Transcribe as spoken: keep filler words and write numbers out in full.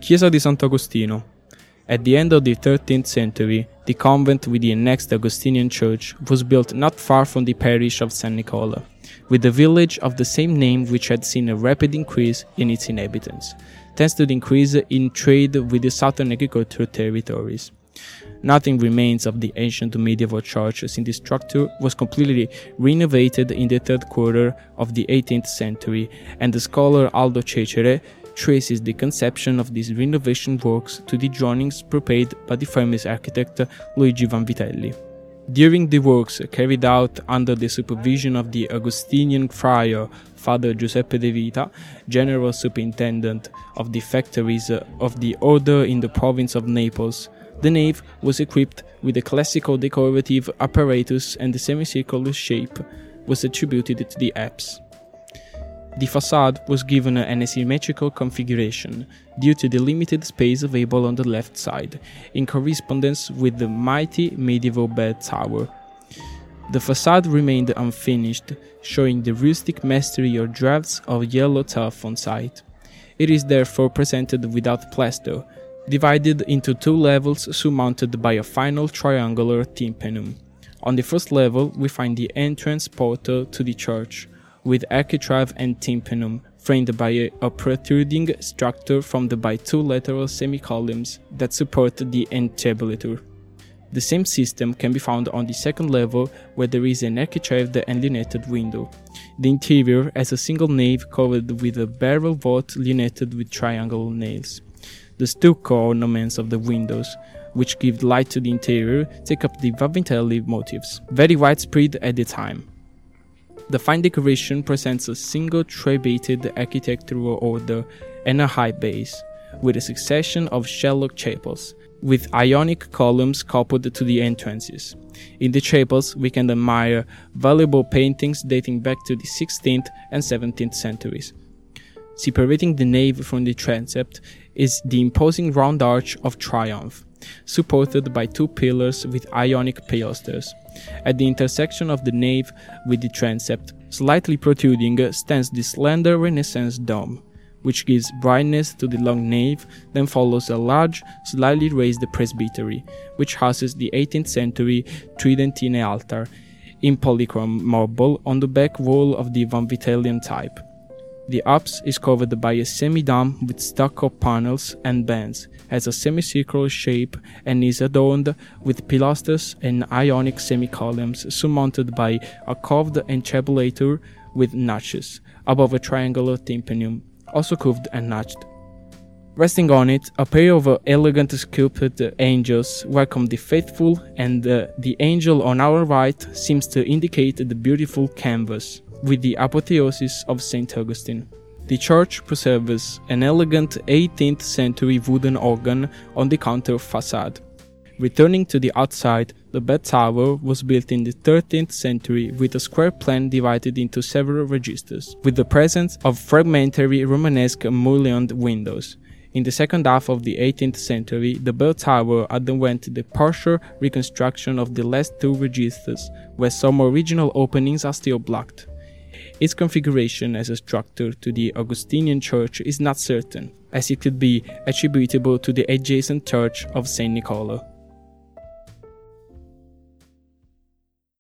Chiesa di Sant'Agostino. At the end of the thirteenth century, the convent with the next Augustinian church was built not far from the parish of San Nicola, with a village of the same name which had seen a rapid increase in its inhabitants, thanks to the increase in trade with the southern agricultural territories. Nothing remains of the ancient medieval church, since the structure was completely renovated in the third quarter of the eighteenth century, and the scholar Aldo Cecere traces the conception of these renovation works to the drawings prepared by the famous architect Luigi Vanvitelli. During the works carried out under the supervision of the Augustinian friar Father Giuseppe De Vita, general superintendent of the factories of the order in the province of Naples, the nave was equipped with a classical decorative apparatus, and the semicircular shape was attributed to the apse. The facade was given an asymmetrical configuration due to the limited space available on the left side, in correspondence with the mighty medieval bell tower. The facade remained unfinished, showing the rustic mastery of drafts of yellow tuff on site. It is therefore presented without plaster, divided into two levels surmounted by a final triangular tympanum. On the first level we find the entrance portal to the church, with architrave and tympanum, framed by a, a protruding structure formed by two lateral semi-columns that support the entablature. The same system can be found on the second level, where there is an architraved and luneted window. The interior has a single nave covered with a barrel vault luneted with triangle nails. The stucco ornaments of the windows, which give light to the interior, take up the Vanvitelli motifs, very widespread at the time. The fine decoration presents a single tray-bated architectural order and a high base, with a succession of shell chapels, with Ionic columns coupled to the entrances. In the chapels we can admire valuable paintings dating back to the sixteenth and seventeenth centuries. Separating the nave from the transept is the imposing round arch of triumph, supported by two pillars with Ionic pilasters. At the intersection of the nave with the transept, slightly protruding, stands the slender Renaissance dome, which gives brightness to the long nave. Then follows a large, slightly raised presbytery, which houses the eighteenth century Tridentine altar, in polychrome marble on the back wall of the Vanvitellian type. The apse is covered by a semi-dome with stucco panels and bands, has a semicircular shape, and is adorned with pilasters and Ionic semi-columns surmounted by a curved entablature with notches, above a triangular tympanum, also curved and notched. Resting on it, a pair of elegant sculpted angels welcome the faithful, and uh, the angel on our right seems to indicate the beautiful canvas, with the apotheosis of Saint Augustine. The church preserves an elegant eighteenth century wooden organ on the counter facade. Returning to the outside, the bell tower was built in the thirteenth century with a square plan divided into several registers, with the presence of fragmentary Romanesque mullioned windows. In the second half of the eighteenth century, the bell tower underwent the partial reconstruction of the last two registers, where some original openings are still blocked. Its configuration as a structure to the Augustinian church is not certain, as it could be attributable to the adjacent church of Saint Nicola.